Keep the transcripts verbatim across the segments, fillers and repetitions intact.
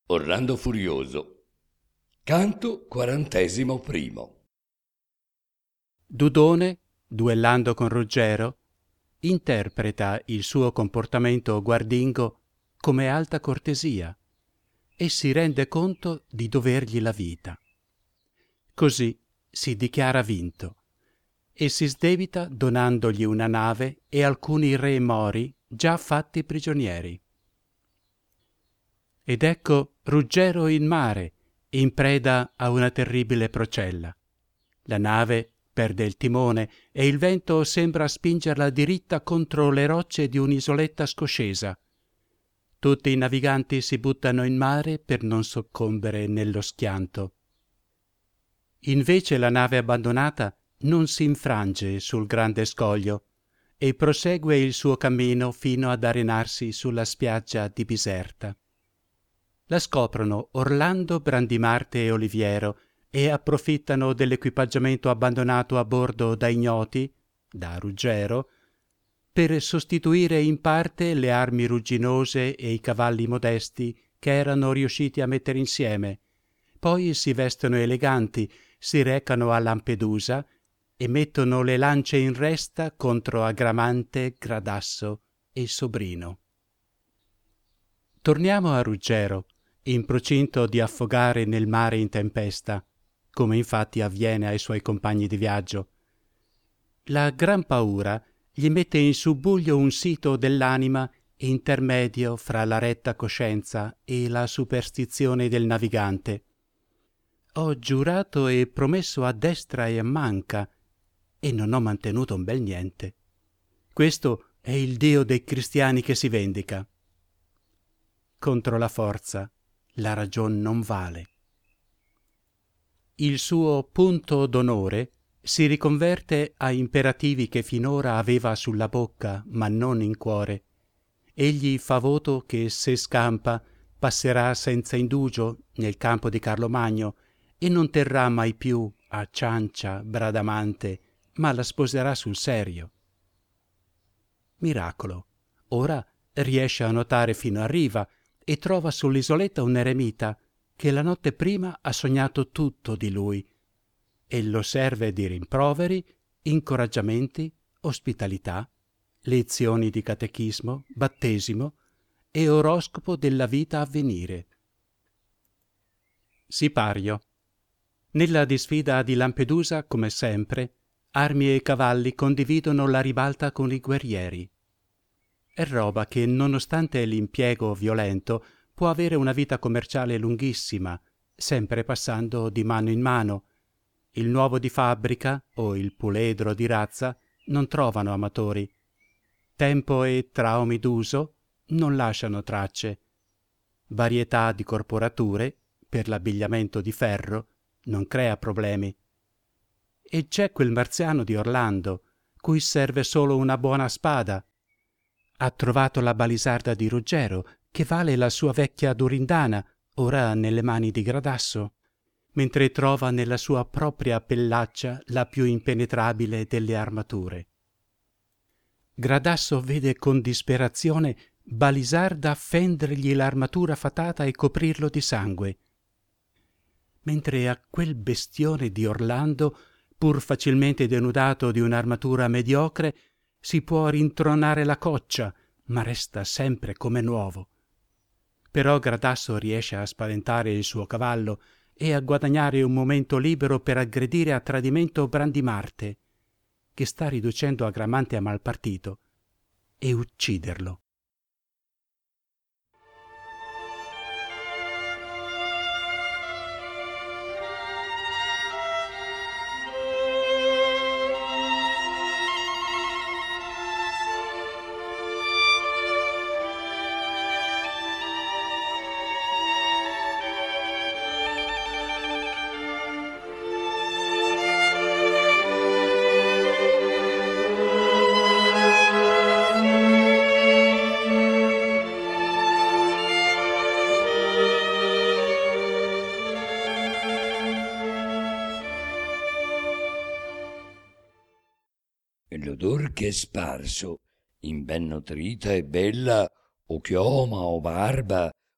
Orlando Furioso. Canto quarantesimo primo. Dudone, duellando con Ruggero, interpreta il suo comportamento guardingo come alta cortesia e si rende conto di dovergli la vita. Così si dichiara vinto e si sdebita donandogli una nave e alcuni re mori già fatti prigionieri. Ed ecco Ruggero in mare, in preda a una terribile procella. La nave perde il timone e il vento sembra spingerla diritta contro le rocce di un'isoletta scoscesa. Tutti i naviganti si buttano in mare per non soccombere nello schianto. Invece la nave abbandonata non si infrange sul grande scoglio e prosegue il suo cammino fino ad arenarsi sulla spiaggia di Biserta. La scoprono Orlando, Brandimarte e Oliviero e approfittano dell'equipaggiamento abbandonato a bordo da ignoti, da Ruggero, per sostituire in parte le armi rugginose e i cavalli modesti che erano riusciti a mettere insieme. Poi si vestono eleganti, si recano a Lampedusa e mettono le lance in resta contro Agramante, Gradasso e Sobrino. Torniamo a Ruggero, in procinto di affogare nel mare in tempesta, come infatti avviene ai suoi compagni di viaggio. La gran paura gli mette in subbuglio un sito dell'anima intermedio fra la retta coscienza e la superstizione del navigante. Ho giurato e promesso a destra e a manca, e non ho mantenuto un bel niente. Questo è il Dio dei cristiani che si vendica. Contro la forza la ragion non vale. Il suo punto d'onore si riconverte a imperativi che finora aveva sulla bocca, ma non in cuore. Egli fa voto che se scampa passerà senza indugio nel campo di Carlo Magno e non terrà mai più a Ciancia Bradamante, ma la sposerà sul serio. Miracolo, ora riesce a nuotare fino a riva e trova sull'isoletta un eremita che la notte prima ha sognato tutto di lui e lo serve di rimproveri, incoraggiamenti, ospitalità, lezioni di catechismo, battesimo e oroscopo della vita a venire. Sipario. Nella disfida di Lampedusa, come sempre, armi e cavalli condividono la ribalta con i guerrieri. È roba che, nonostante l'impiego violento, può avere una vita commerciale lunghissima, sempre passando di mano in mano. Il nuovo di fabbrica o il puledro di razza non trovano amatori. Tempo e traumi d'uso non lasciano tracce. Varietà di corporature, per l'abbigliamento di ferro, non crea problemi. E c'è quel marziano di Orlando, cui serve solo una buona spada. Ha trovato la balisarda di Ruggero, che vale la sua vecchia durindana, ora nelle mani di Gradasso, mentre trova nella sua propria pellaccia la più impenetrabile delle armature. Gradasso vede con disperazione Balisarda fendergli l'armatura fatata e coprirlo di sangue, mentre a quel bestione di Orlando, pur facilmente denudato di un'armatura mediocre, si può rintronare la coccia, ma resta sempre come nuovo. Però Gradasso riesce a spaventare il suo cavallo e a guadagnare un momento libero per aggredire a tradimento Brandimarte, che sta riducendo Agramante a malpartito, e ucciderlo. E l'odor che è sparso in ben nutrita e bella o chioma o barba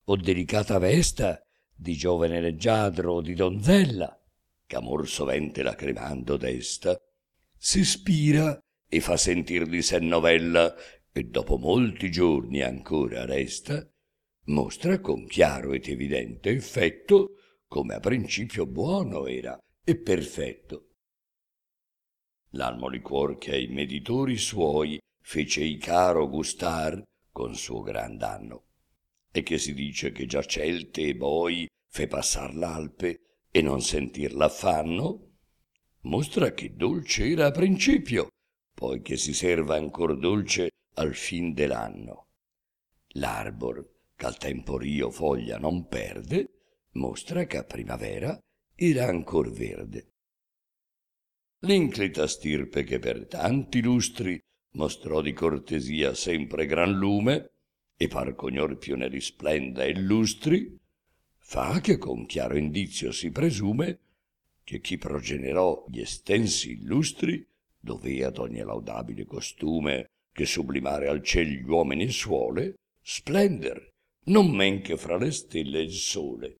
o delicata vesta di giovane leggiadro o di donzella, ch'amor sovente lacrimando desta, si spira e fa sentir di sé novella, e dopo molti giorni ancora resta, mostra con chiaro ed evidente effetto come a principio buono era e perfetto. L'almo liquor che ai meditori suoi fece i caro gustar con suo gran danno, e che si dice che già celte e boi fe passar l'Alpe e non sentir l'affanno, mostra che dolce era a principio, poi che si serva ancor dolce al fin dell'anno. L'arbor ch'al tempo rio foglia non perde, mostra che a primavera era ancor verde. L'inclita stirpe che per tanti lustri mostrò di cortesia sempre gran lume, e par ch'ognor più ne risplenda e lustri, fa che con chiaro indizio si presume che chi progenerò gli estensi illustri dovea d'ogni laudabile costume che sublimare al ciel gli uomini suole, splender non men che fra le stelle il sole.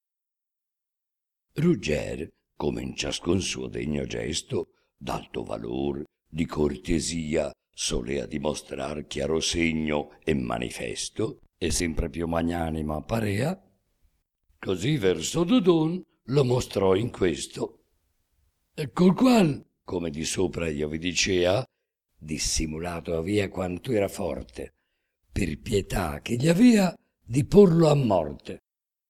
Rugger, come in ciascun suo degno gesto, d'alto valor, di cortesia, solea dimostrar chiaro segno e manifesto, e sempre più magnanima parea, così verso Dodon lo mostrò in questo, e col qual, come di sopra io vi dicea, dissimulato avea quanto era forte, per pietà che gli avea di porlo a morte.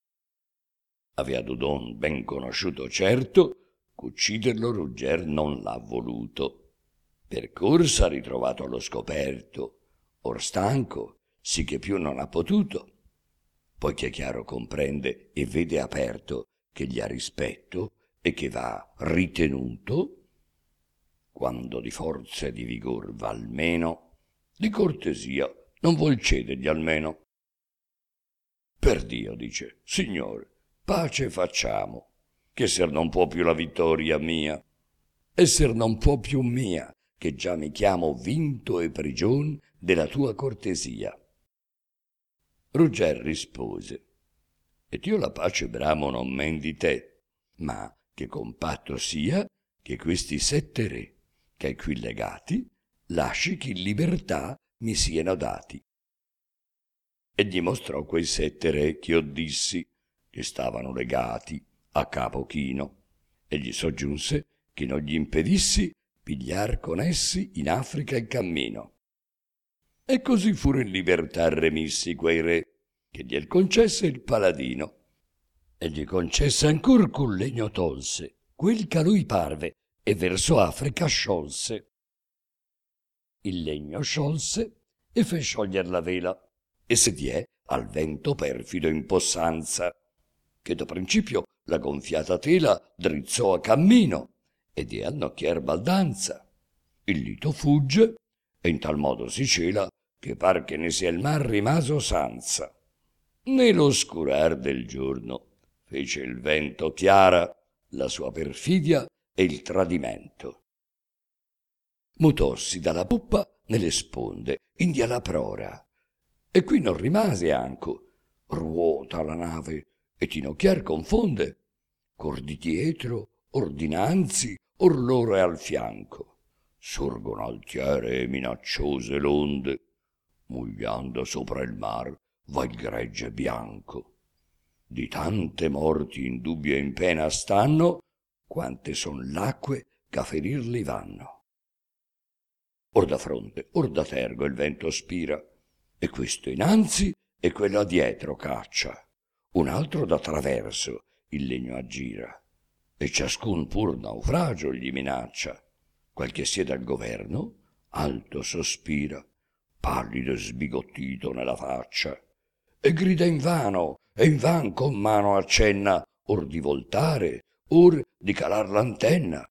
Avea Dodon ben conosciuto certo, ch'ucciderlo Rugger non l'ha voluto. Per corsa ritrovato allo scoperto, or stanco, sì che più non ha potuto, poiché chiaro comprende e vede aperto che gli ha rispetto e che va ritenuto, quando di forza e di vigor va almeno, di cortesia non vuol cedergli almeno. Per Dio, dice, signore, pace facciamo, ch'esser non può più la vittoria mia, esser non può più mia, che già mi chiamo vinto e prigion della tua cortesia. Rugger rispose, ed io la pace bramo non men di te, ma che con patto sia che questi sette re, che hai qui legati, lasci che in libertà mi siano dati. E gli mostrò quei sette re ch'io dissi, che stavano legati a capo chino, e gli soggiunse che non gli impedissi pigliar con essi in Africa il cammino. E così furono in libertà remissi quei re, che gliel concesse il paladino, e gli concesse ancor col legno tolse quel che a lui parve, e verso Africa sciolse. Il legno sciolse e fe scioglier la vela, e se diè al vento perfido in possanza, che da principio la gonfiata tela drizzò a cammino, ed è al nocchier baldanza. Il lito fugge, e in tal modo si cela, che par che ne sia il mar rimaso sanza. Nell'oscurar del giorno fece il vento chiara la sua perfidia e il tradimento. Mutossi dalla poppa nelle sponde, indi alla prora, e qui non rimase anco, ruota la nave e tinocchiar confonde, cor di dietro, or dinanzi, or loro e al fianco. Sorgono altiere e minacciose l'onde, mugliando sopra il mar va il gregge bianco. Di tante morti in dubbio e in pena stanno, quante son l'acque ch'a ferirli vanno. Or da fronte, or da tergo il vento spira, e questo innanzi e quello adietro caccia, un altro da traverso il legno aggira, e ciascun pur naufragio gli minaccia. Qual che siede al governo, alto sospira, pallido e sbigottito nella faccia, e grida invano, e invan con mano accenna, or di voltare, or di calar l'antenna.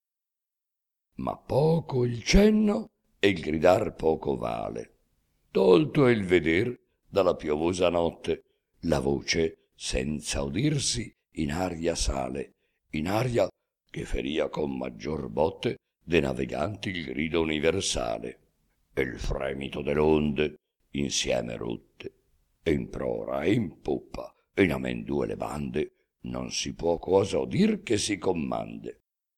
Ma poco il cenno e il gridar poco vale. Tolto è il veder dalla piovosa notte, la voce senza udirsi in aria sale, in aria che feria con maggior botte de naviganti il grido universale, e il fremito dell'onde insieme rotte. e in prora e in poppa, e in amendue le bande, non si può cosa dir che si commande.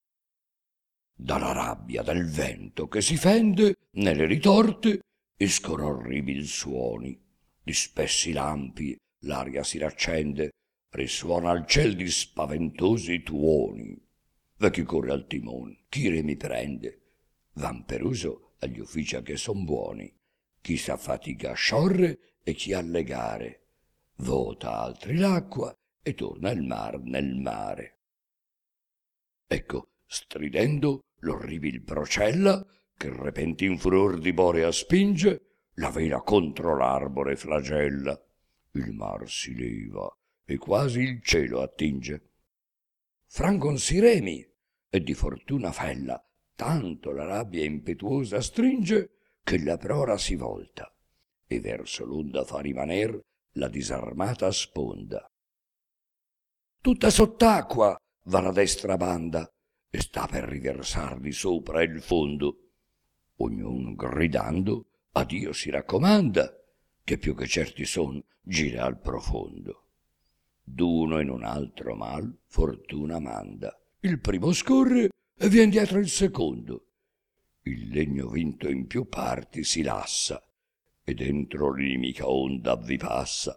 Dalla rabbia del vento che si fende nelle ritorte escono orribil suoni, di spessi lampi l'aria si raccende, risuona al ciel di spaventosi tuoni. Va chi corre al timon, chi remi prende, van per uso agli uffici che son buoni, chi s'affatica a sciorre e chi a legare, vota altri l'acqua e torna il mar nel mare. Ecco, stridendo l'orribil procella, che repentin furor di Borea spinge, la vela contro l'arbore flagella. Il mar si leva e quasi il cielo attinge. Frangon si remi e di fortuna fella, tanto la rabbia impetuosa stringe, che la prora si volta e verso l'onda fa rimaner la disarmata sponda. Tutta sott'acqua va la destra banda e sta per riversar di sopra il fondo. Ognun gridando a Dio si raccomanda, che più che certi son gira al profondo. D'uno in un altro mal fortuna manda. Il primo scorre e vien dietro il secondo. Il legno vinto in più parti si lassa e dentro l'inimica onda vi passa.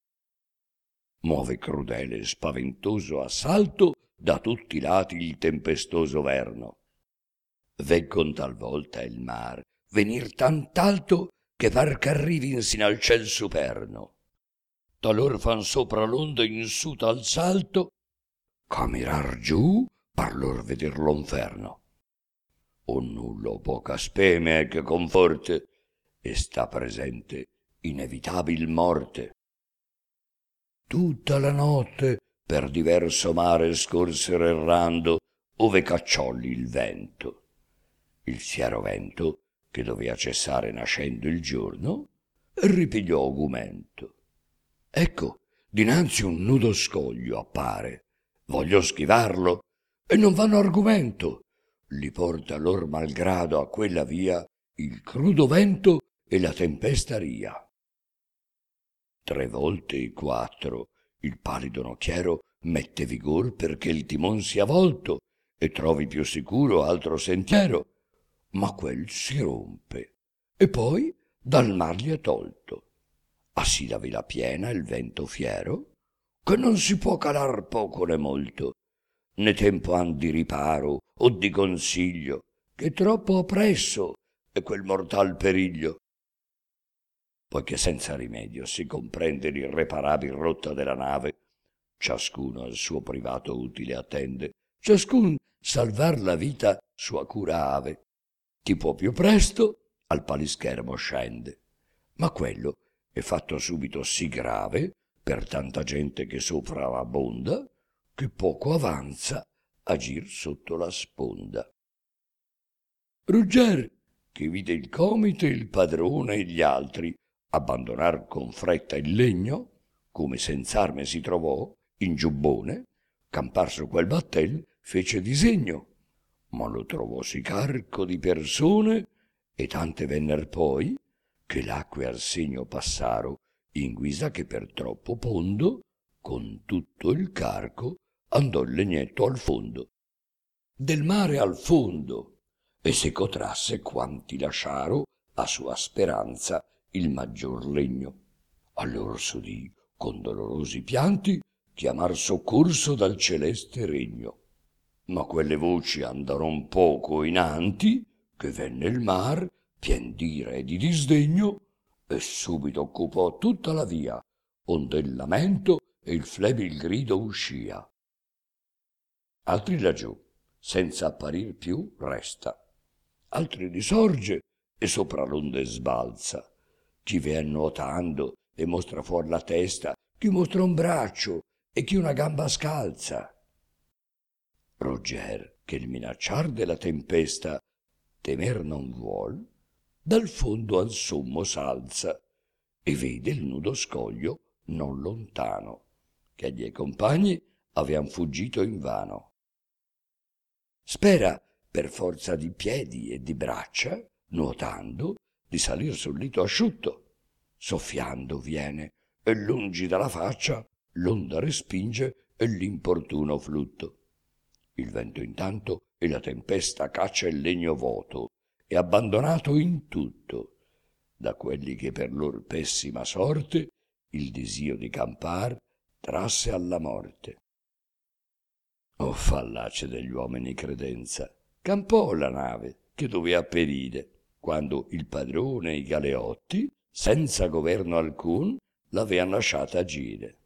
Muove crudele e spaventoso assalto da tutti i lati il tempestoso verno. Veggon talvolta il mar venir tant'alto che par ch'arrivin sin al ciel superno. Talor fan sopra l'onda in su tal salto, ch'a mirar giù par lor veder lo inferno. O nullo poca speme e che conforte, e sta presente inevitabil morte. Tutta la notte per diverso mare scorsero errando, ove cacciolli il vento. Il fiero vento, che dovea cessare nascendo il giorno, ripigliò augumento. Ecco, dinanzi un nudo scoglio appare. Voglio schivarlo e non vanno argomento. Li porta lor malgrado a quella via il crudo vento e la tempesta ria. Tre volte e quattro il palido nocchiero mette vigor perché il timon sia volto e trovi più sicuro altro sentiero, ma quel si rompe e poi dal mar gli è tolto. Ah sì la vela piena il vento fiero, che non si può calar poco né molto, né tempo han di riparo o di consiglio, che troppo appresso è quel mortal periglio. Poiché senza rimedio si comprende l'irreparabil rotta della nave, ciascuno al suo privato utile attende, ciascun salvar la vita sua cura ave. Chi può più presto al palischermo scende, ma quello è fatto subito sì grave per tanta gente che sopra abbonda, che poco avanza a gir sotto la sponda. Rugger, che vide il comite, il padrone e gli altri abbandonar con fretta il legno, come senz'arme si trovò, in giubbone, campar su quel battel fece disegno, ma lo trovò sì carco di persone, e tante venner poi, che l'acque al segno passaro, in guisa che per troppo pondo, con tutto il carco, andò il legnetto al fondo. Del mare al fondo, e seco trasse quanti lasciaro a sua speranza il maggior legno. Allor s'udì con dolorosi pianti chiamar soccorso dal celeste regno. Ma quelle voci andaron poco inanti, che venne il mar pien d'ira e di disdegno, e subito occupò tutta la via, onde il lamento e il flebil grido uscia. Altri laggiù, senza apparir più, resta, altri risorge e sopra l'onde sbalza. Chi ve nuotando e mostra fuor la testa, chi mostra un braccio e chi una gamba scalza. Rogger, che il minacciar della tempesta temer non vuol, dal fondo al sommo s'alza e vede il nudo scoglio non lontano, che agli compagni avean fuggito invano. Spera per forza di piedi e di braccia, nuotando, di salir sul lito asciutto. Soffiando viene e lungi dalla faccia l'onda respinge e l'importuno flutto. Il vento intanto e la tempesta caccia il legno vuoto e abbandonato in tutto da quelli che per lor pessima sorte il disio di campar trasse alla morte. Oh fallace degli uomini credenza, campò la nave che dovea perire, quando il padrone e i galeotti, senza governo alcun, l'avean lasciata agire.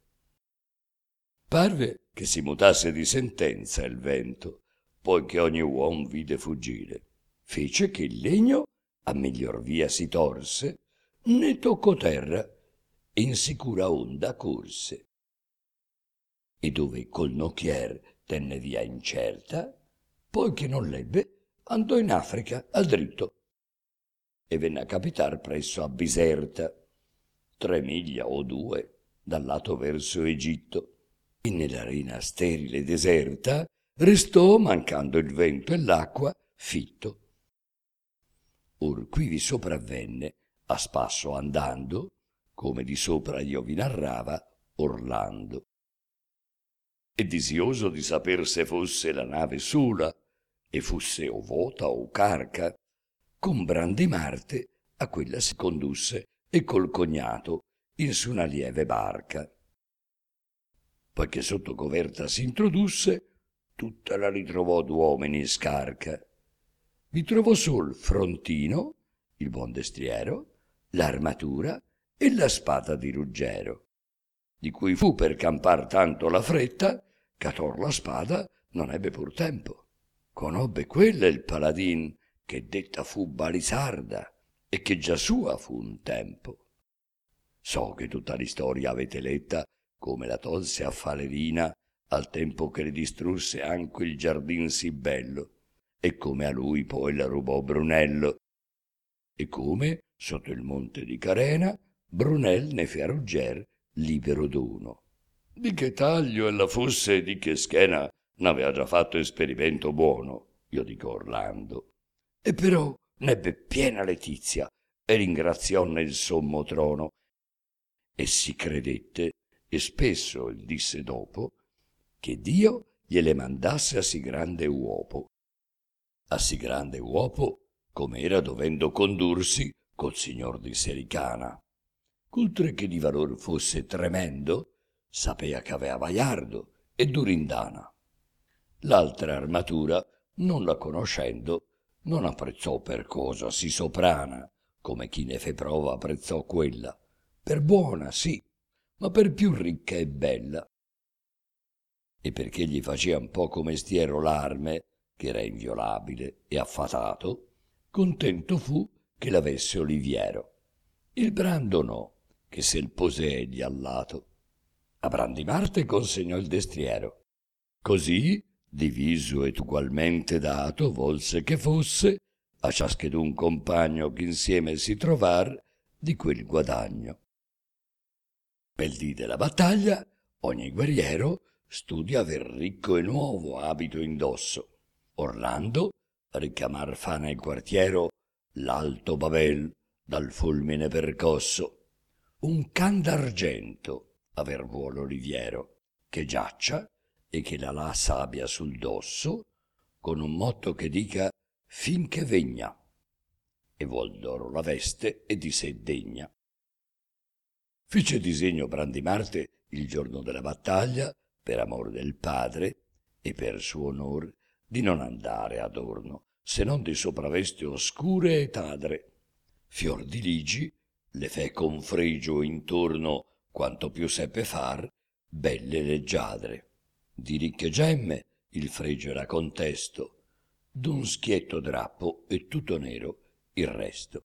Parve che si mutasse di sentenza il vento, poi che ogni uom vide fuggire. Fece che il legno a miglior via si torse, ne toccò terra e in sicura onda corse. E dove col nocchier tenne via incerta, poi che non l'ebbe, andò in Africa al dritto e venne a capitar presso a Biserta, tre miglia o due dal lato verso Egitto, e nell'arena sterile e deserta restò, mancando il vento e l'acqua, fitto. Or qui vi sopravvenne, a spasso andando, come di sopra io vi narrava, Orlando. E disioso di saper se fosse la nave sola, e fusse o vota o carca, con Brandimarte a quella si condusse e col cognato in su una lieve barca. Poiché sotto coverta si introdusse, tutta la ritrovò d'uomini scarca. Vi trovò sol Frontino, il buon destriero, l'armatura e la spada di Ruggero, di cui fu per campar tanto la fretta, ch'ator la spada non ebbe pur tempo. Conobbe quella il paladin, che detta fu Balisarda, e che già sua fu un tempo. So che tutta l'istoria avete letta, come la tolse a Falerina, al tempo che le distrusse anche il giardin sì bello, e come a lui poi la rubò Brunello, e come, sotto il monte di Carena, Brunel ne fe a Rugger libero dono. Di che taglio ella fosse e di che schena n'avea già fatto esperimento buono, io dico Orlando. E però n'ebbe piena letizia e ringraziò nel sommo trono, e si credette, e spesso il disse dopo, che Dio gliele mandasse a sì grande uopo. A sì grande uopo come era dovendo condursi col signor di Sericana. Cultre che di valor fosse tremendo, sapea che avea Vaiardo e Durindana. L'altra armatura, non la conoscendo, non apprezzò per cosa sì soprana, come chi ne fe prova apprezzò quella, per buona sì, ma per più ricca e bella. E perché gli facean poco mestiero l'arme, che era inviolabile e affatato, contento fu che l'avesse Oliviero. Il brando no, che se il pose egli al lato. A Brandimarte consegnò il destriero. Così, diviso ed ugualmente dato, volse che fosse a ciaschedun compagno che insieme si trovar di quel guadagno. Pel dì della battaglia, ogni guerriero studia aver ricco e nuovo abito indosso. Orlando richiamar fa nel quartiero l'alto Babel dal fulmine percosso. Un can d'argento aver vuol Oliviero, che giaccia e che la la sabbia sul dosso, con un motto che dica finché vegna, e vuol d'oro la veste e di sé degna. Fece disegno Brandimarte il giorno della battaglia, per amor del padre e per suo onor, di non andare adorno, se non di sopraveste oscure e tadre. Fior di ligi le fe con fregio intorno, quanto più seppe far, belle leggiadre. Di ricche gemme il fregio era contesto, d'un schietto drappo e tutto nero il resto.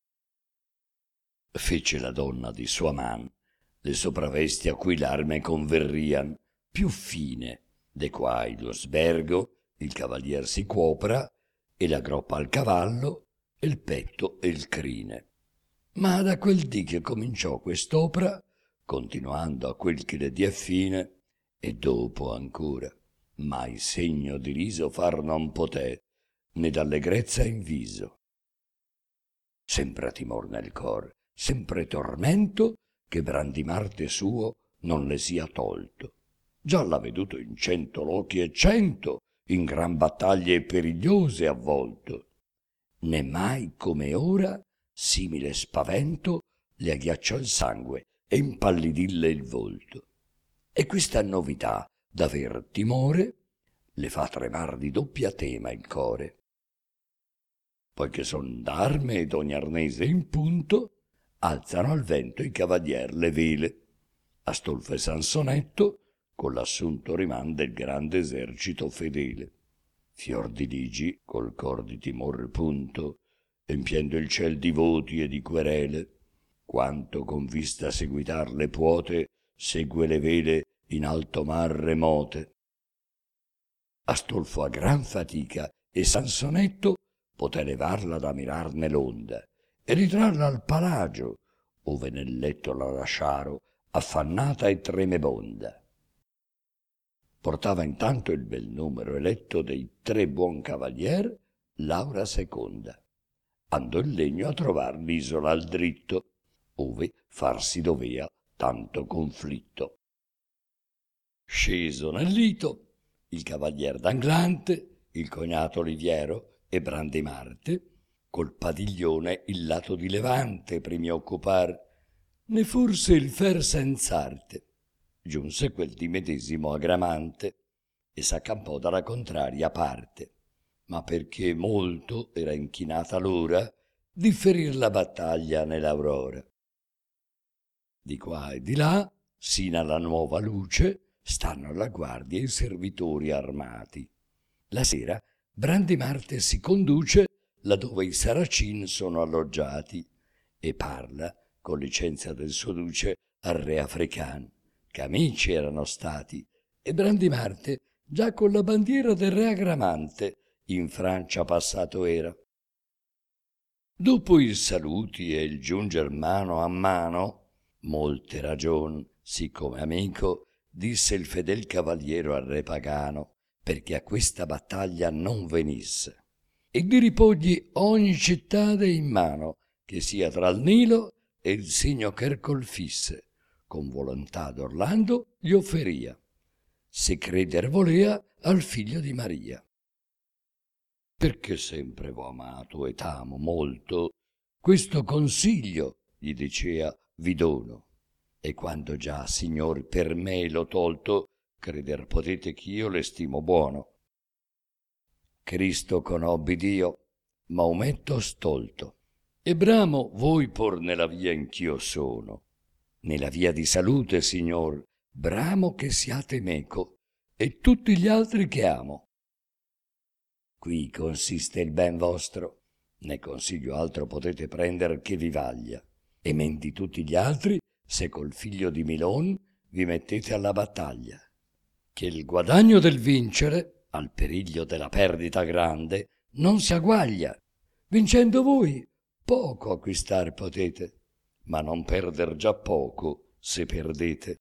Fece la donna di sua man le sopravesti a cui l'arme converrian, più fine, de quai lo sbergo il cavalier si cuopra, e la groppa al cavallo, e il petto e il crine. Ma da quel dì che cominciò quest'opera, continuando a quel che le die fine, e dopo ancora, mai segno di riso far non poté, né d'allegrezza in viso. Sempre timor nel cor, sempre tormento, che Brandimarte suo non le sia tolto. Già l'ha veduto in cento lochi e cento, in gran battaglie perigliose avvolto, né mai come ora simile spavento le agghiacciò il sangue e impallidille il volto. E questa novità d'aver timore le fa tremar di doppia tema il core. Poiché son d'arme ed ogni arnese in punto, alzano al vento i cavalier le vele. Astolfo e Sansonetto con l'assunto rimanda il grande esercito fedele. Fior di ligi col cor di timor punto, empiendo il ciel di voti e di querele, quanto con vista seguitar le puote, segue le vele in alto mar remote. Astolfo a gran fatica e Sansonetto poté levarla da mirarne l'onda e ritrarla al palagio, ove nel letto la lasciaro affannata e tremebonda. Portava intanto il bel numero eletto dei tre buon cavalier Laura seconda. Andò il legno a trovar l'isola al dritto, ove farsi dovea tanto conflitto. Sceso nel lito, il cavalier d'Anglante, il cognato Oliviero e Brandimarte, col padiglione il lato di Levante primi occupar, ne forse il fer senz'arte. Giunse quel di medesimo Agramante e s'accampò dalla contraria parte, ma perché molto era inchinata l'ora di ferir la battaglia nell'aurora. Di qua e di là, sino alla nuova luce, stanno alla guardia i servitori armati. La sera Brandimarte si conduce laddove i Saracin sono alloggiati e parla, con licenza del suo duce, al re african, che amici erano stati, e Brandimarte già con la bandiera del re Agramante in Francia passato era. Dopo i saluti e il giunger mano a mano, molte ragion, siccome amico, disse il fedel cavaliero al re pagano, perché a questa battaglia non venisse, e di ripogli ogni cittade in mano, che sia tra il Nilo e il Signo Chercol fisse, con volontà d'Orlando gli offeria, se creder volea al figlio di Maria. Perché sempre v'ho amato e t'amo molto, questo consiglio, gli dicea, vi dono, e quando già, signor, per me l'ho tolto, creder potete ch'io l'estimo buono. Cristo conobbi Dio, Maometto stolto, e bramo voi por nella via in ch'io sono. Nella via di salute, signor, bramo che siate meco, e tutti gli altri che amo. Qui consiste il ben vostro, né consiglio altro potete prender che vi vaglia, e men di tutti gli altri, se col figlio di Milon vi mettete alla battaglia, che il guadagno del vincere, al periglio della perdita grande, non si agguaglia. Vincendo voi, poco acquistar potete, ma non perder già poco se perdete.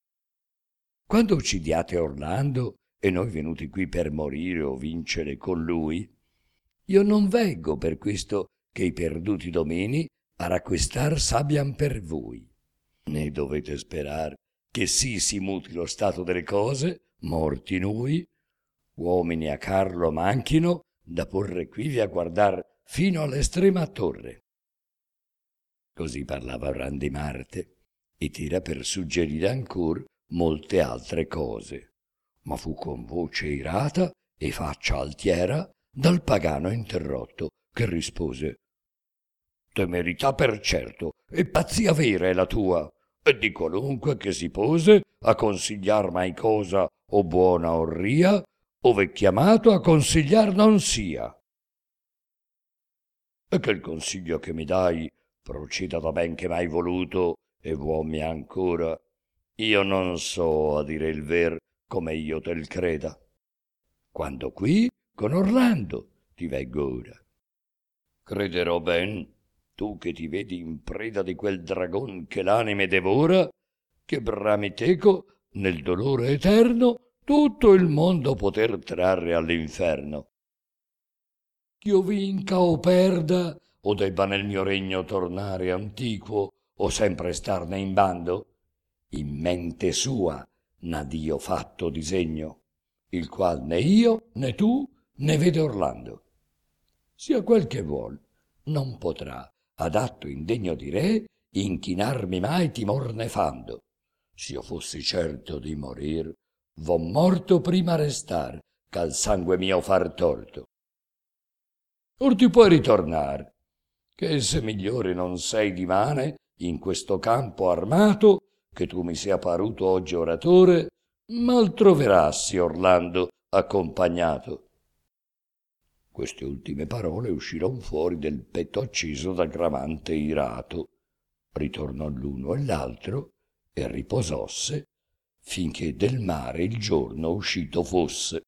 Quando uccidiate Orlando, e noi venuti qui per morire o vincere con lui, io non veggo per questo che i perduti domini a racquistar s'abbian per voi, né dovete sperar che sì si muti lo stato delle cose, morti noi, uomini a Carlo manchino, da porre quivi a guardar fino all'estrema torre. Così parlava Brandimarte, e tira per suggerire ancor molte altre cose, ma fu con voce irata e faccia altiera dal pagano interrotto, che rispose: temerità per certo e pazzia vera è la tua, e di qualunque che si pose a consigliar mai cosa o buona o ria, ove chiamato a consigliar non sia. E che il consiglio che mi dai proceda da ben che m'hai voluto e vuommi ancora, io non so a dire il ver come io tel creda, quando qui con Orlando ti veggo ora. Crederò ben, tu che ti vedi in preda di quel dragon che l'anime devora, che brami teco nel dolore eterno tutto il mondo poter trarre all'inferno. Ch'io vinca o perda, o debba nel mio regno tornare antiquo, o sempre starne in bando? In mente sua n'ha Dio fatto disegno, il qual né io né tu ne vede Orlando. Sia quel che vuol, non potrà, ad atto indegno di re, inchinarmi mai timor nefando. S'io fossi certo di morir, vo morto prima restar, ch'al sangue mio far torto. Or ti puoi ritornar, che se migliore non sei dimane in questo campo armato, che tu mi sia paruto oggi oratore, mal troverassi Orlando accompagnato. Queste ultime parole usciron fuori del petto acceso da Gramante irato. Ritornò l'uno e l'altro e ripososse finché del mare il giorno uscito fosse.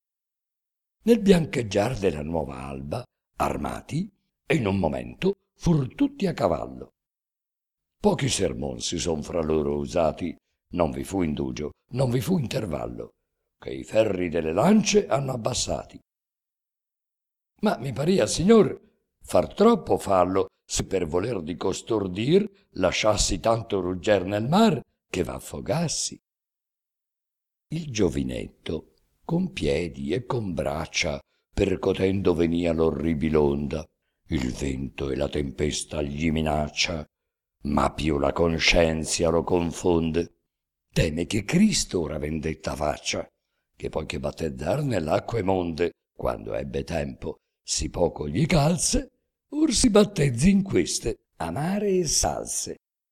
Nel biancheggiar della nuova alba, armati, e in un momento fur tutti a cavallo. Pochi sermon si son fra loro usati, non vi fu indugio, non vi fu intervallo, che i ferri delle lance hanno abbassati. Ma mi paria, signor, far troppo fallo, se per voler di costor dir lasciassi tanto rugger nel mar che v'affogassi. Il giovinetto, con piedi e con braccia, percotendo venia l'orribil'onda, il vento e la tempesta gli minaccia, ma più la conscienzia lo confonde. Teme che Cristo ora vendetta faccia, che poi che battezzar nell'acque monde, quando ebbe tempo, si poco gli calse, or si battezzi in queste amare e salse.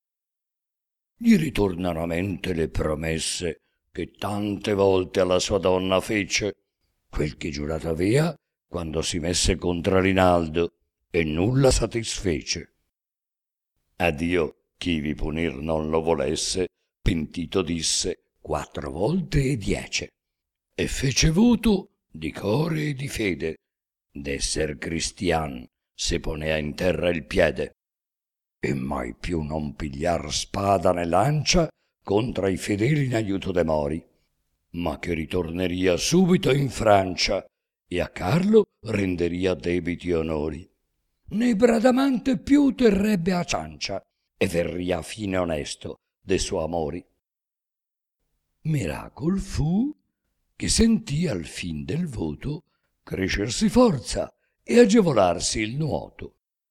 Gli ritornano a mente le promesse che tante volte alla sua donna fece, quel che giurato avea quando si messe contra Rinaldo, e nulla satisfece. A Dio chi vi punir non lo volesse, pentito disse quattro volte e diece, e fece voto di core e di fede, d'esser cristian se ponea in terra il piede, e mai più non pigliar spada né lancia contra i fedeli in aiuto de mori, ma che ritorneria subito in Francia e a Carlo renderia debiti onori. Né Bradamante più terrebbe a ciancia e verria fine onesto de suo amori. Miracol fu che sentì al fin del voto crescersi forza e agevolarsi il nuoto.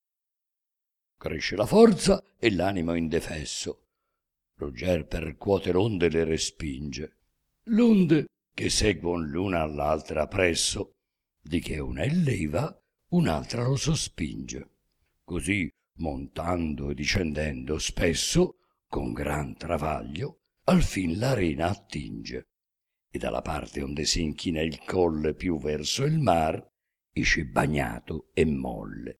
Cresce la forza e l'animo indefesso. Rugger percuote l'onde le respinge, l'onde che seguon l'una all'altra presso, di che una è leva, un'altra lo sospinge. Così, montando e discendendo spesso, con gran travaglio, al fin l'arena attinge, e dalla parte onde si inchina il colle più verso il mar, esce bagnato e molle.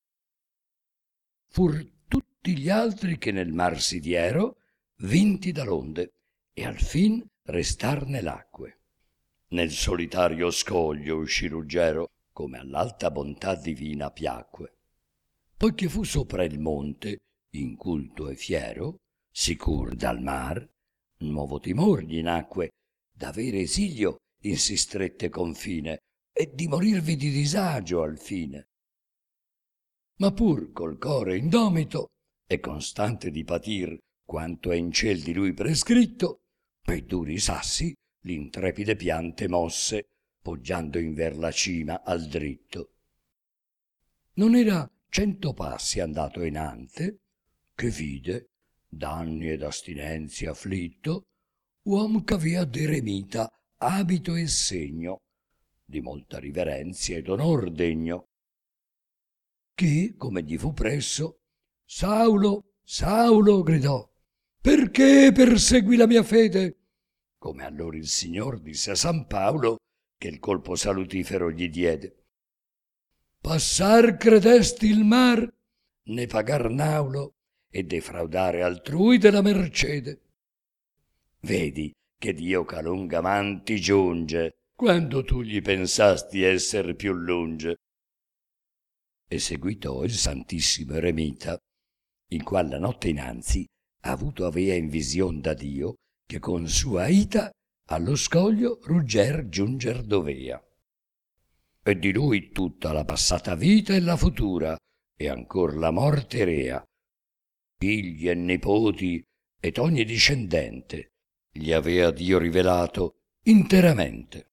Fur tutti gli altri che nel mar si diero, vinti dall'onde, e al fin restar nell'acque. Nel solitario scoglio uscì Ruggero, come all'alta bontà divina piacque. Poiché fu sopra il monte, inculto e fiero, sicur dal mar, nuovo timor gli nacque d'avere esilio in si strette confine e di morirvi di disagio al fine. Ma pur col core indomito e constante di patir quanto è in ciel di lui prescritto, pei duri sassi l'intrepide piante mosse, poggiando inver la cima al dritto. Non era cento passi andato inante, che vide, d'anni ed astinenzi afflitto, uom ch'avea d'eremita abito e segno, di molta riverenzia ed onor degno, che, come gli fu presso, Saulo, Saulo, gridò, perché persegui la mia fede? Come allora il Signor disse a San Paolo, che il colpo salutifero gli diede. Passar credesti il mar, ne pagar naulo e defraudare altrui della mercede. Vedi che Dio ch'a lunga man ti giunge, quando tu gli pensasti esser più lunge. E seguitò il santissimo eremita, il qual la notte innanzi avuto avea in vision da Dio, che con sua ita allo scoglio rugger giunger dovea. E di lui tutta la passata vita e la futura, e ancor la morte rea. figli e nipoti ed ogni discendente gli avea Dio rivelato interamente.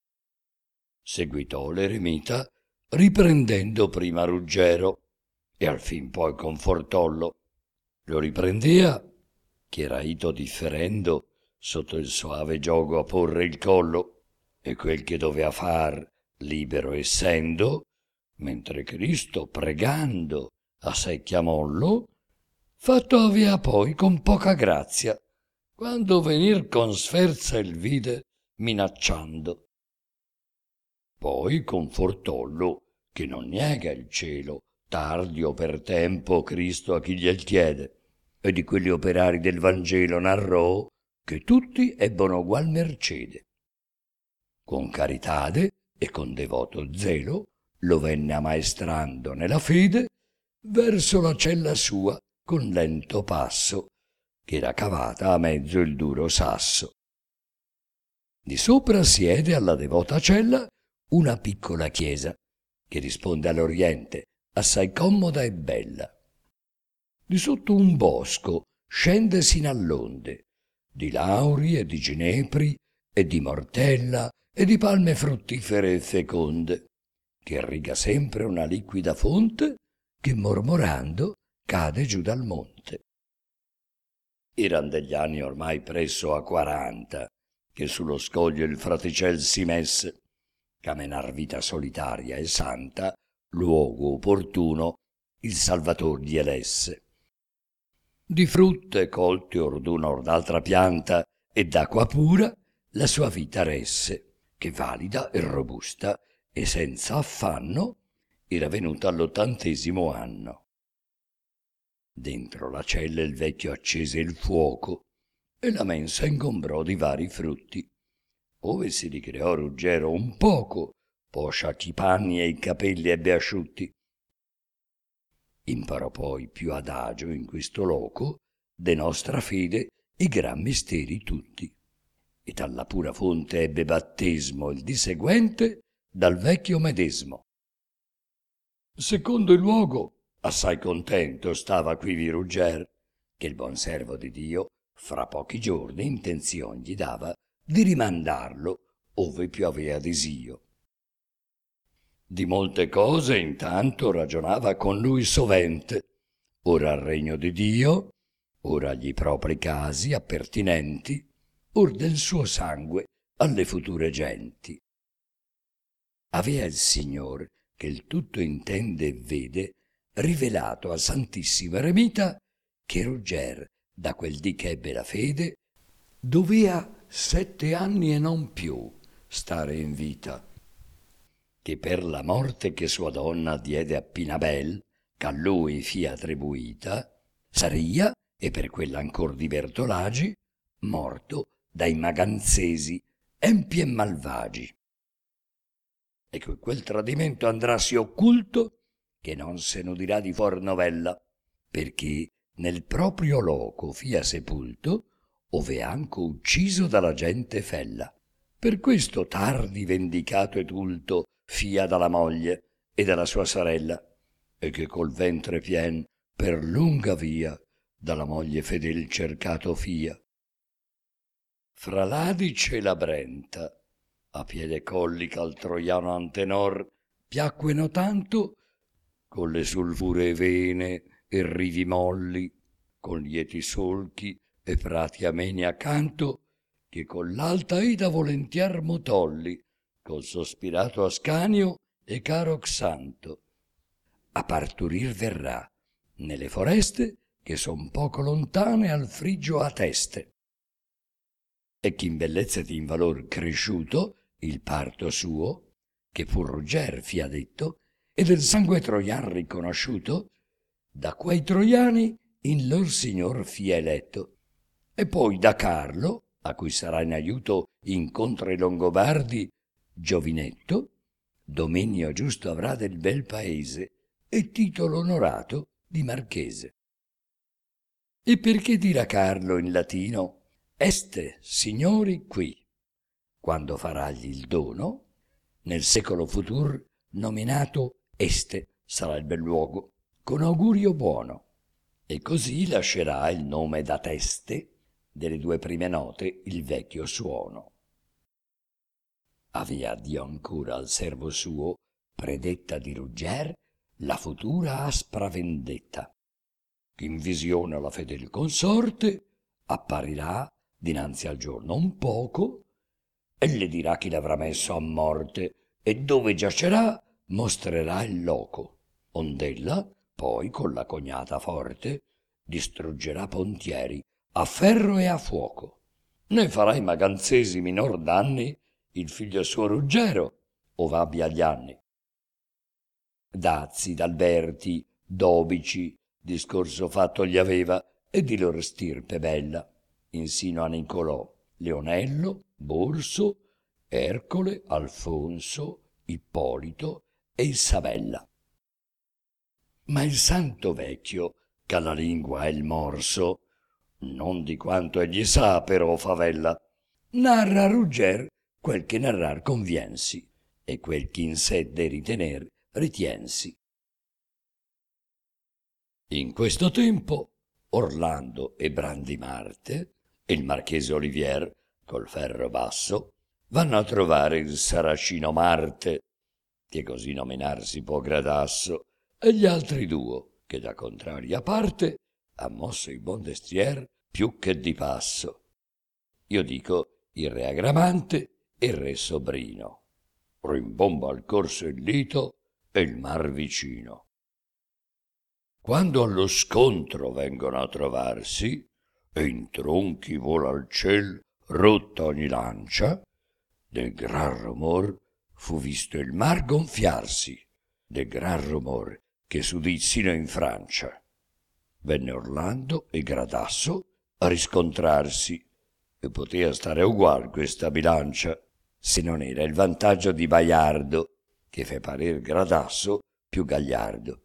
Seguitò l'eremita riprendendo prima Ruggero e al fin poi Confortollo. Lo riprendea che era ito differendo sotto il soave giogo a porre il collo e quel che dovea far libero essendo, mentre Cristo pregando a sé chiamollo, fatto avea poi con poca grazia, quando venir con sferza il vide minacciando. Poi Confortollo, che non niega il cielo, tardi o per tempo Cristo a chi gliel chiede, e di quelli operari del Vangelo narrò che tutti ebbono ugual mercede. Con caritade e con devoto zelo lo venne ammaestrando nella fede verso la cella sua con lento passo, che era cavata a mezzo il duro sasso. Di sopra siede alla devota cella una piccola chiesa, che risponde all'oriente, assai comoda e bella. Di sotto un bosco scende sino all'onde, di lauri e di ginepri e di mortella e di palme fruttifere e feconde, che irriga sempre una liquida fonte che mormorando cade giù dal monte. Eran degli anni ormai presso a quaranta che sullo scoglio il fraticel si messe, ch'amenar vita solitaria e santa, luogo opportuno, il Salvator gli elesse. Di frutte colte or d'una or d'altra pianta e d'acqua pura la sua vita resse, che valida e robusta e senza affanno era venuta all'ottantesimo anno. Dentro la cella il vecchio accese il fuoco e la mensa ingombrò di vari frutti, ove si ricreò Ruggero un poco, poscia i panni e i capelli ebbe asciutti. Imparò poi più adagio in questo loco de nostra fede i gran misteri tutti, e dalla pura fonte ebbe battesmo il di seguente dal vecchio medesmo. Secondo il luogo, assai contento stava quivi Rugger, che il buon servo di Dio fra pochi giorni intenzion gli dava di rimandarlo ove più avea desio. Di molte cose intanto ragionava con lui sovente, ora al regno di Dio, ora agli propri casi appertinenti, or del suo sangue alle future genti. Avea il Signor, che il tutto intende e vede, rivelato a Santissima Eremita che Rugger, da quel dì che ebbe la fede, dovea sette anni e non più stare in vita, che per la morte che sua donna diede a Pinabel, ch'a lui fia attribuita, saria, e per quella ancor di Bertolagi, morto dai maganzesi empi e malvagi. E che quel tradimento andrasi occulto, che non se n'udirà di fuor novella, perché nel proprio loco fia sepulto, ove anco ucciso dalla gente fella. Per questo tardi vendicato e tulto fia dalla moglie e dalla sua sorella, e che col ventre pien per lunga via dalla moglie fedel cercato fia. Fra l'Adice e la Brenta, a piede collica al troiano Antenor, piacqueno tanto, con le sulfuree vene e rivi molli, con lieti solchi e prati ameni accanto, che con l'alta ida volentier mutolli, col sospirato Ascanio e caro Xanto. A parturir verrà nelle foreste che son poco lontane al frigio a teste. E chi in bellezza ed in valor cresciuto il parto suo, che fu Rugger fia detto, e del sangue troian riconosciuto, da quei troiani in lor signor fia eletto, e poi da Carlo, a cui sarà in aiuto incontra i Longobardi, giovinetto, dominio giusto avrà del bel paese e titolo onorato di marchese. E perché dirà Carlo in latino Este, signori, qui, quando faragli il dono, nel secolo futur nominato Este sarà il bel luogo, con augurio buono. e così lascerà il nome da teste delle due prime note il vecchio suono. Avea Dio ancora al servo suo predetta di rugger la futura aspra vendetta. In visione la fedel consorte apparirà dinanzi al giorno un poco e le dirà chi l'avrà messo a morte e dove giacerà mostrerà il loco. Ond'ella poi con la cognata forte distruggerà pontieri a ferro e a fuoco. Ne farà i maganzesi minor danni il figlio suo Ruggero, ove abbia gli anni. Dazi, d'Alberti, Dobici, discorso fatto gli aveva, e di lor stirpe bella, insino a Nicolò, Leonello, Borso, Ercole, Alfonso, Ippolito e Isabella. Ma il santo vecchio, che la lingua è il morso, non di quanto egli sa però favella, narra a Rugger quel che narrar conviensi, e quel che in sé de ritener ritiensi. In questo tempo Orlando e Brandimarte e il marchese Olivier col ferro basso vanno a trovare il saracino Marte, che così nominar si può Gradasso, e gli altri duo, che da contraria parte ha mosso il buon destrier più che di passo. Io dico il re Agramante e il re Sobrino. Rimbomba al corso il lito e il mar vicino. Quando allo scontro vengono a trovarsi, e in tronchi vola al ciel rotta ogni lancia, del gran rumor fu visto il mar gonfiarsi, del gran rumor che s'udì sino in Francia. Venne Orlando e Gradasso a riscontrarsi, e potea stare ugual questa bilancia, se non era il vantaggio di Baiardo, che fe parer Gradasso più gagliardo.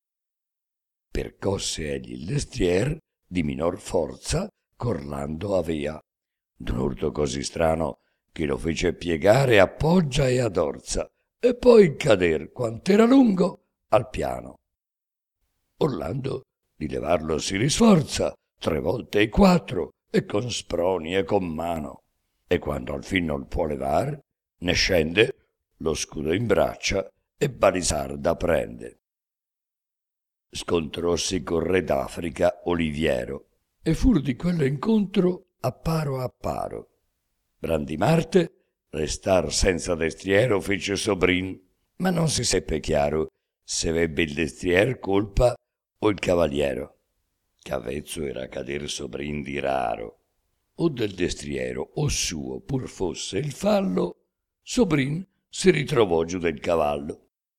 Percosse egli il destrier di minor forza ch'Orlando avea, d'un urto così strano che lo fece piegare a poggia e ad orza, e poi cader quant'era lungo al piano. Orlando di levarlo si risforza tre volte e quattro, e con sproni e con mano, e quando al fin non può levar, ne scende, lo scudo in braccia e Balisarda prende. Scontrossi col re d'Africa Oliviero, e fur di quello incontro a paro a paro. Brandimarte restar senza destriero fece Sobrin, ma non si seppe chiaro se ebbe il destrier colpa o il cavaliero, ch'avezzo era cader Sobrin di raro. O del destriero o suo pur fosse il fallo, Sobrin si ritrovò giù del cavallo.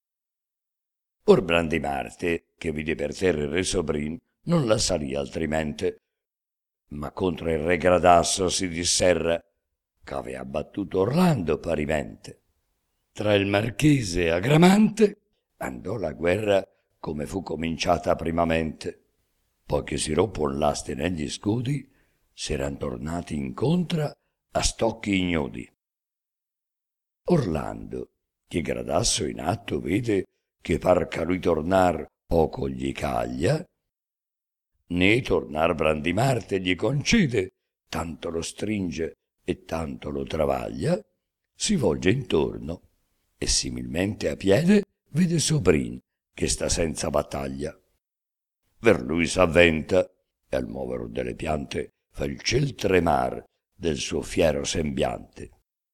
Or Brandimarte, che vide per terra il re Sobrin, non la salì altrimenti, ma contro il re Gradasso si disserra, ch'avea battuto Orlando parimente. Tra il marchese e Agramante andò la guerra come fu cominciata primamente. Poi che si roppon l'aste negli scudi, s'eran tornati incontra a stocchi ignudi. Orlando, che Gradasso in atto vede che par che a lui tornar poco gli caglia, né tornar Brandimarte gli concede, tanto lo stringe e tanto lo travaglia, si volge intorno e similmente a piede vede Sobrin che sta senza battaglia. Ver lui s'avventa e al muovero delle piante fa il ciel tremar del suo fiero sembiante.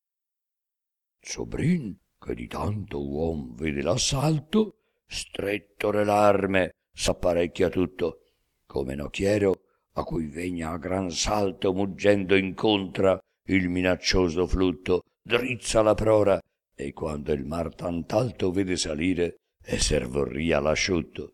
Sobrin, che di tanto uom vede l'assalto, strettore l'arme s'apparecchia tutto, come nocchiero a cui vegna a gran salto muggendo incontra il minaccioso flutto, drizza la prora, e quando il mar tant'alto vede salire, e servorria l'asciutto.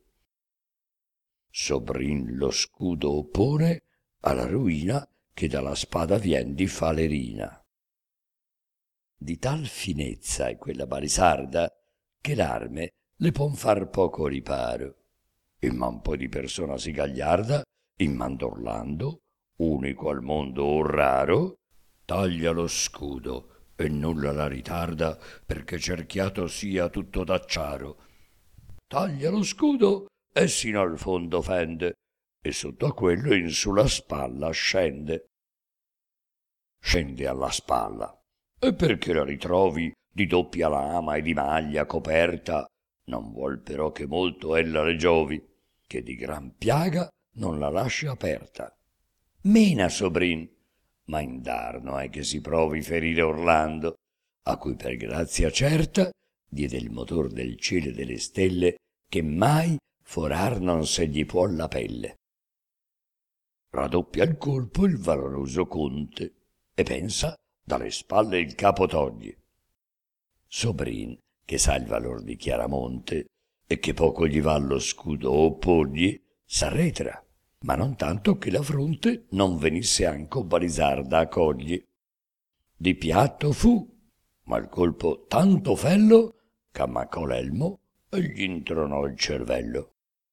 Sobrin lo scudo oppone alla ruina che dalla spada vien di Falerina. Di tal finezza è quella Balisarda che l'arme le pon far poco riparo. E man poi di persona si gagliarda, in man d'Orlando, unico al mondo o raro, taglia lo scudo e nulla la ritarda perché cerchiato sia tutto d'acciaro. Taglia lo scudo e sino al fondo fende e sotto a quello in su la spalla scende. Scende alla spalla, e perché la ritrovi di doppia lama e di maglia coperta, non vuol però che molto ella le giovi, che di gran piaga non la lascia aperta. Mena, sobrin, ma indarno è che si provi ferire Orlando, a cui per grazia certa diede il motor del cielo e delle stelle, che mai forar non se gli può la pelle. Raddoppia il colpo il valoroso conte, e pensa dalle spalle il capo toglie. Sobrin, che sa il valor di Chiaramonte, e che poco gli va lo scudo oppogli, s'arretra, ma non tanto che la fronte non venisse anco balisarda a cogli. Di piatto fu, ma il colpo tanto fello ch'ammaccò l'elmo e gli intronò il cervello.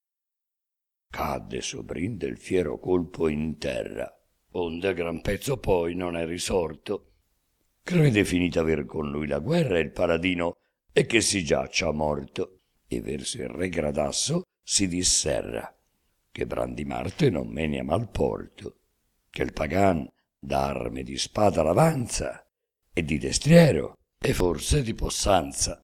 Cadde Sobrin del fiero colpo in terra, onde a gran pezzo poi non è risorto. Crede finita aver con lui la guerra il paladino, e che si giaccia morto, e verso il re Gradasso si disserra, che Brandimarte non meni a mal porto, che il pagan d'arme di spada l'avanza, e di destriero, e forse di possanza.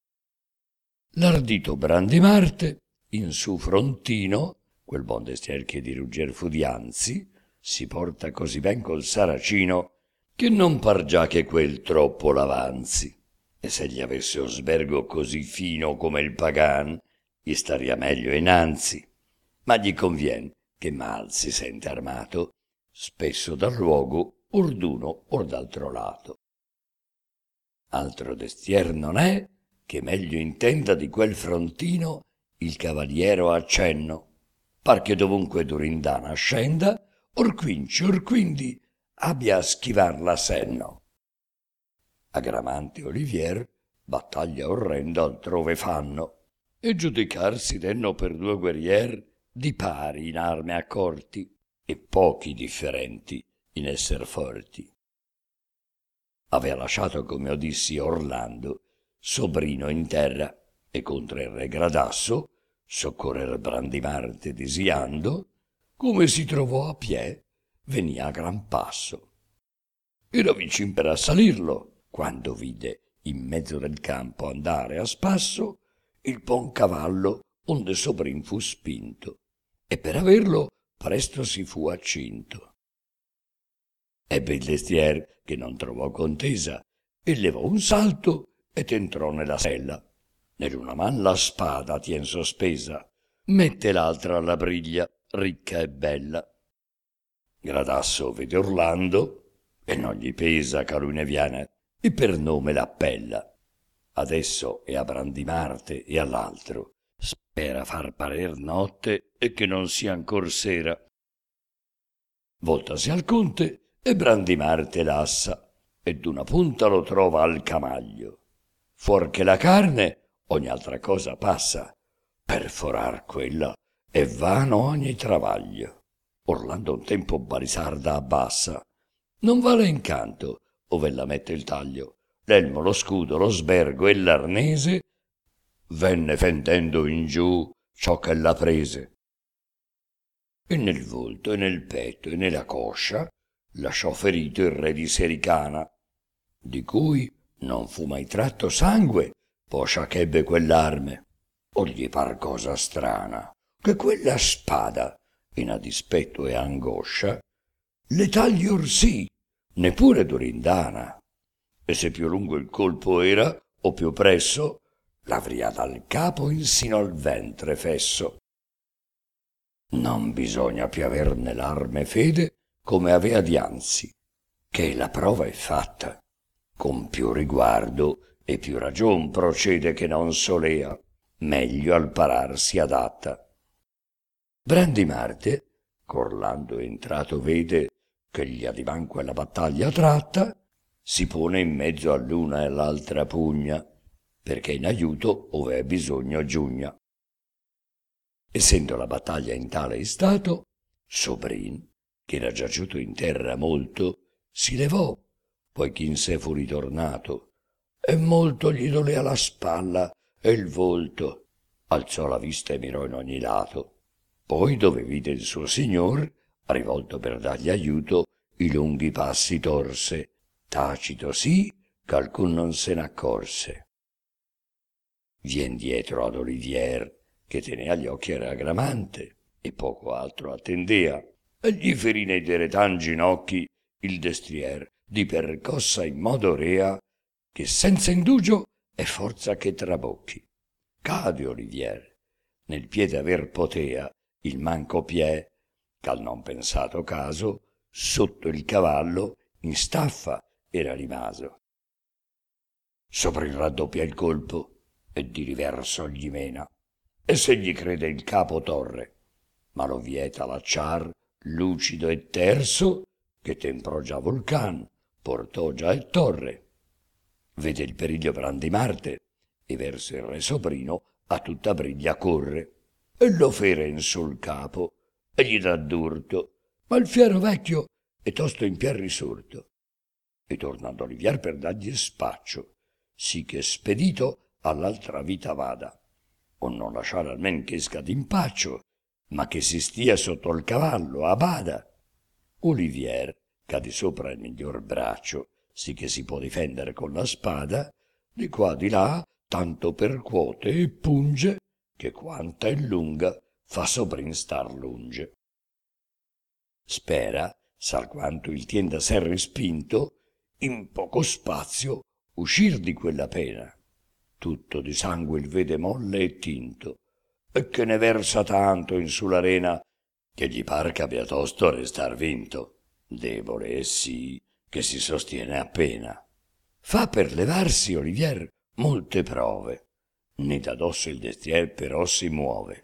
L'ardito Brandimarte, in su frontino, quel buon destrier che di rugger fu dianzi, si porta così ben col saracino, che non par già che quel troppo l'avanzi. E se gli avesse osbergo così fino come il pagan, gli staria meglio innanzi. Ma gli convien che mal si sente armato, spesso dal luogo or d'uno or d'altro lato. Altro destrier non è che meglio intenda di quel frontino il cavaliero accenno, par che dovunque Durindana scenda, or quinci or quindi abbia a schivarla senno. A Gramante Olivier battaglia orrenda altrove fanno, e giudicarsi denno per due guerrier di pari in arme accorti, e pochi differenti in esser forti. Avea lasciato, come ho dissi, Orlando, sobrino in terra, e contra il re Gradasso soccorrer Brandimarte disiando, come si trovò a pie, venia a gran passo. Era vicin per assalirlo, quando vide in mezzo del campo andare a spasso il buon cavallo onde Sobrin fu spinto, e per averlo presto si fu accinto. Ebbe il destrier che non trovò contesa, e levò un salto ed entrò nella sella. Nell'una man la spada tien sospesa, mette l'altra alla briglia, ricca e bella. Gradasso vede Orlando, e non gli pesa che lui ne viene, e per nome l'appella. Adesso è a Brandimarte e all'altro spera far parer notte e che non sia ancor sera. Voltasi al conte e Brandimarte lassa, e d'una punta lo trova al camaglio. Fuor che la carne ogni altra cosa passa, per forar quella è vano ogni travaglio. Orlando un tempo balisarda abbassa, non vale incanto ove la mette il taglio, l'elmo, lo scudo, lo sbergo e l'arnese, venne fendendo in giù ciò che la prese. E nel volto e nel petto e nella coscia lasciò ferito il re di Sericana, di cui non fu mai tratto sangue, poscia ch'ebbe quell'arme. O gli par cosa strana che quella spada, in a dispetto e angoscia, le tagli or sì, neppure Durindana. E se più lungo il colpo era, o più presso, l'avria dal capo insino al ventre fesso. Non bisogna più aver nell'arme fede come avea dianzi, che la prova è fatta. Con più riguardo e più ragion procede che non solea, meglio al parar si adatta. Brandimarte, ch'Orlando entrato vede che gli ha di van quella battaglia tratta, si pone in mezzo all'una e all'altra pugna, perché in aiuto ove è bisogno giugna. Essendo la battaglia in tale stato, Sobrin, che era giaciuto in terra molto, si levò, poi che in sé fu ritornato, e molto gli dolea la spalla e il volto, alzò la vista e mirò in ogni lato, Poi, dove vide il suo signor, rivolto per dargli aiuto, i lunghi passi torse, tacito sì, ch'alcun non se n'accorse. Vien dietro ad Olivier, che tenea gli occhi ragramante, e poco altro attendea, e gli ferì nei deretan ginocchi il destrier di percossa in modo rea, che senza indugio è forza che trabocchi. Cade Olivier, nel piede aver potea il manco piè, ch'al non pensato caso, sotto il cavallo in staffa era rimaso. Sopra il raddoppia il colpo, e di riverso gli mena, e se gli crede il capo torre, ma lo vieta l'acciar lucido e terso, che temprò già Vulcan, portò già e torre. Vede il periglio Brandimarte, e verso il re soprino a tutta briglia corre, e lo fere in sul capo, e gli dà d'urto, ma il fiero vecchio è tosto in piè risorto, e tornando Olivier per dargli spaccio, sì che spedito all'altra vita vada, o non lasciare almen che esca d'impaccio, ma che si stia sotto il cavallo a bada. Olivier cade sopra il miglior braccio, sì che si può difendere con la spada, di qua di là tanto percuote e punge, che quanta è lunga fa soprin star lunge. Spera, s'alquanto il tien da sé respinto, in poco spazio uscir di quella pena. Tutto di sangue il vede molle e tinto, e che ne versa tanto in su l'arena, che gli par che abbia tosto a restar vinto, debole e sì, che si sostiene appena. Fa per levarsi Olivier molte prove, né da dosso il destrier però si muove.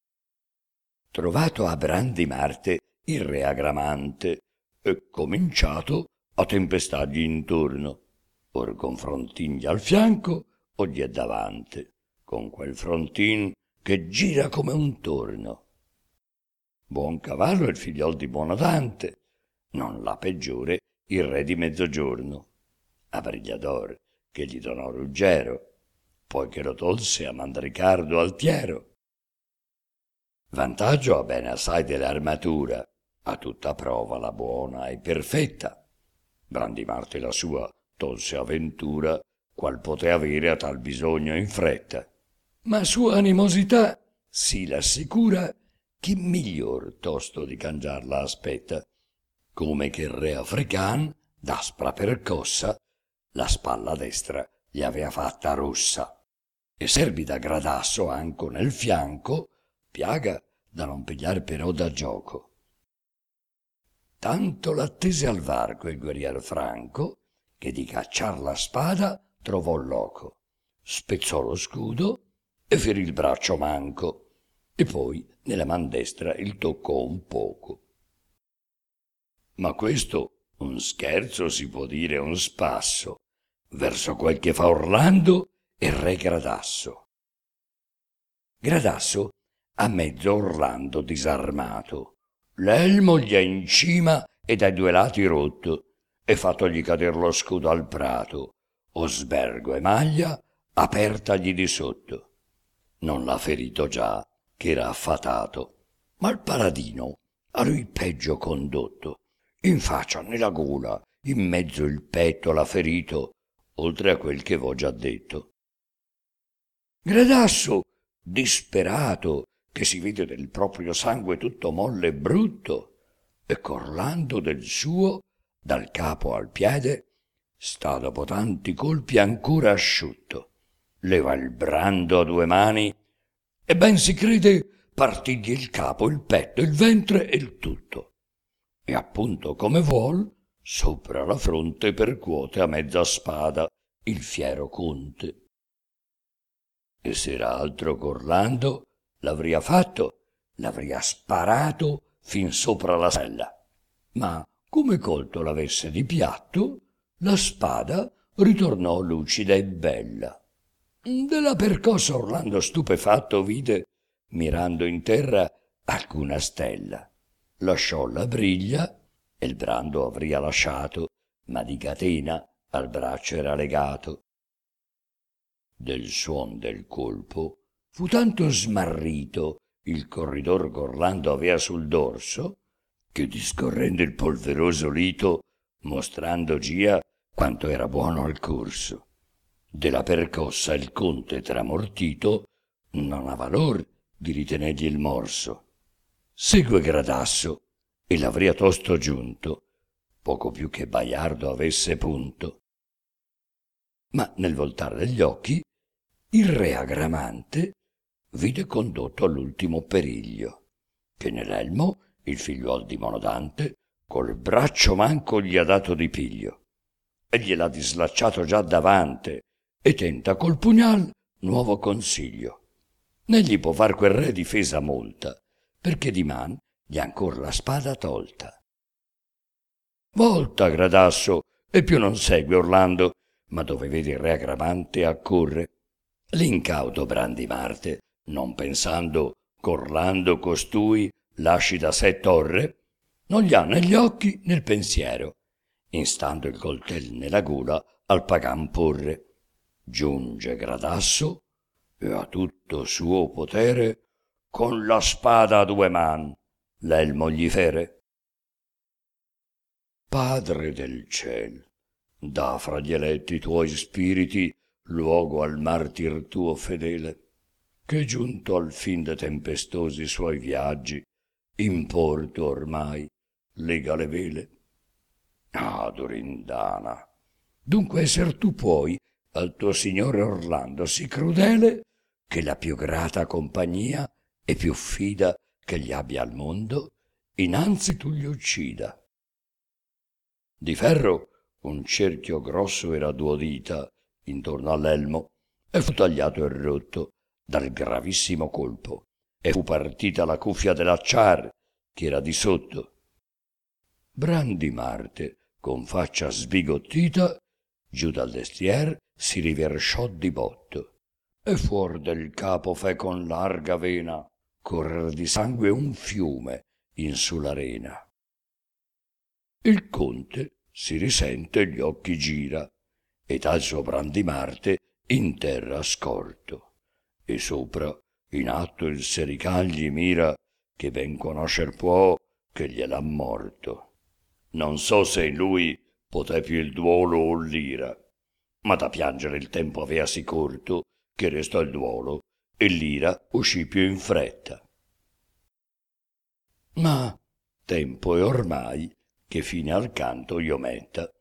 Trovato a Brandimarte il re agramante, e cominciato a tempestargli intorno, or con frontin gli al fianco o gli è davante, con quel frontin che gira come un torno. Buon cavallo il figliol di Buonodante, non la peggiore il re di Mezzogiorno, a Brigliador che gli donò Ruggero, poi che lo tolse a Mandricardo Altiero. Vantaggio ha bene assai dell'armatura, a tutta prova la buona e perfetta. Brandimarte la sua tolse a ventura, qual poté avere a tal bisogno in fretta. Ma sua animosità si l'assicura, chi miglior tosto di cangiarla aspetta, come che il re african, d'aspra percossa, la spalla destra gli avea fatta rossa, e serbi da gradasso anco nel fianco, piaga da non pigliar però da gioco. Tanto l'attese al varco il guerrier franco, che di cacciar la spada trovò loco, spezzò lo scudo e ferì il braccio manco, e poi nella man destra il toccò un poco. Ma questo un scherzo si può dire un spasso, verso quel che fa Orlando e re Gradasso. Gradasso a mezzo Orlando disarmato, l'elmo gli è in cima e dai due lati rotto, e fattogli cader lo scudo al prato, o sbergo e maglia apertagli di sotto. Non l'ha ferito già, che era affatato, ma il paladino a lui peggio condotto, in faccia nella gola, in mezzo il petto l'ha ferito, oltre a quel che v'ho già detto. Gradasso, disperato, che si vede del proprio sangue tutto molle e brutto, e Orlando del suo, dal capo al piede, sta dopo tanti colpi ancora asciutto, leva il brando a due mani, e ben si crede partigli il capo, il petto, il ventre e il tutto, e appunto come vuol, sopra la fronte percuote a mezza spada il fiero conte. E se era altro ch'Orlando l'avria fatto, l'avria sparato fin sopra la sella. Ma come colto l'avesse di piatto, la spada ritornò lucida e bella. Della percossa Orlando stupefatto vide, mirando in terra, alcuna stella. Lasciò la briglia, e il brando avria lasciato, ma di catena al braccio era legato. Del suon del colpo fu tanto smarrito il corridor Gorlando avea sul dorso, che discorrendo il polveroso lito, mostrando gia quanto era buono al corso. Della percossa il conte tramortito non ha valor di ritenergli il morso. Segue Gradasso, e l'avria tosto giunto, poco più che Baiardo avesse punto. Ma nel voltar degli occhi il re Agramante vide condotto all'ultimo periglio, che nell'elmo il figliuol di Monodante col braccio manco gli ha dato di piglio, e gliel'ha dislacciato già davante, e tenta col pugnal nuovo consiglio. Né gli può far quel re difesa molta, perché diman gli ha ancor la spada tolta. Volta, Gradasso, e più non segue Orlando, ma dove vede il re Agramante accorre. L'incauto Brandimarte, non pensando ch'Orlando costui lasci da sé torre, non gli ha negli occhi nel pensiero, instando il coltel nella gola al pagan porre. Giunge Gradasso e a tutto suo potere con la spada a due man l'elmo gli fere. Padre del ciel, da fra gli eletti tuoi spiriti luogo al martir tuo fedele, che giunto al fin de tempestosi suoi viaggi in porto ormai lega le vele. Ah, Durindana, dunque esser tu puoi al tuo signore Orlando sì crudele, che la più grata compagnia e più fida che gli abbia al mondo, innanzi tu gli uccida. Di ferro un cerchio grosso era duodita intorno all'elmo, e fu tagliato e rotto dal gravissimo colpo, e fu partita la cuffia dell'acciar che era di sotto. Brandimarte, con faccia sbigottita, giù dal destier si riversciò di botto, e fuor del capo fe con larga vena correr di sangue un fiume in su l'arena. Il conte si risente, gli occhi gira, ed al suo Brandimarte in terra scorto, e sopra in atto il sericagli mira, che ben conoscer può che gliel'ha morto. Non so se in lui poté più il duolo o l'ira, ma da piangere il tempo avea sì corto che restò il duolo e l'ira uscì più in fretta. Ma tempo è ormai che fine al canto io metta,